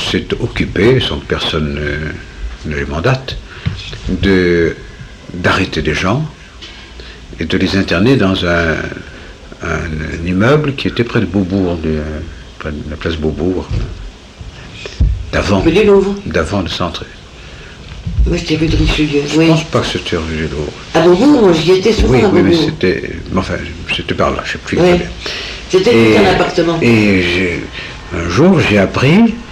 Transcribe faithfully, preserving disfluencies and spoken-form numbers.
s'est occupé, sans que personne ne, ne les mandate, de, d'arrêter des gens et de les interner dans un, un, un immeuble qui était près de Beaubourg, de, près de la place Beaubourg, d'avant, d'avant le centre. Moi, c'était rue de Richelieu. Je ne oui. pense pas que c'était rue de Louvre. À Beaubourg, j'y étais souvent. Oui, à oui, Beaubourg. mais c'était. Enfin, c'était par là, je ne sais plus oui. très bien. C'était tout un appartement. Et j'ai, un jour, j'ai appris